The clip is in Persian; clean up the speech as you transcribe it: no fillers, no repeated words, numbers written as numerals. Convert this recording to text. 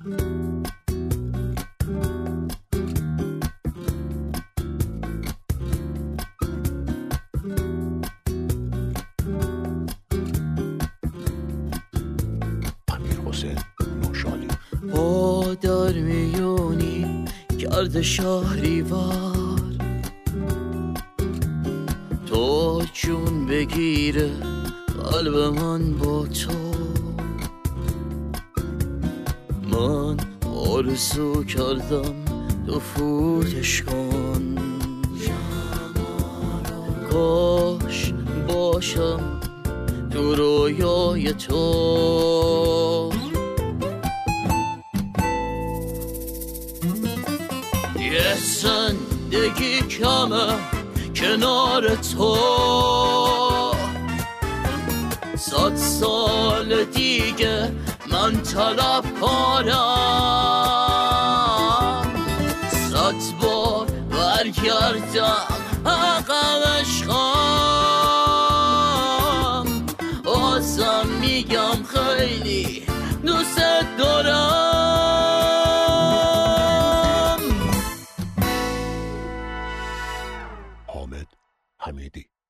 با در میونی کرده شهریور، تو جون بگیره قلب من با تو. من آرزو کردم تو فوتش کن، کاش باشم تو رویای تو. یه زندگی کمه کنار تو، 100 سال دیگه من طلبکارم، 100 بار برگردم عقب عشقم، بازم میگم خیلی دوست دارم. حامد حمیدی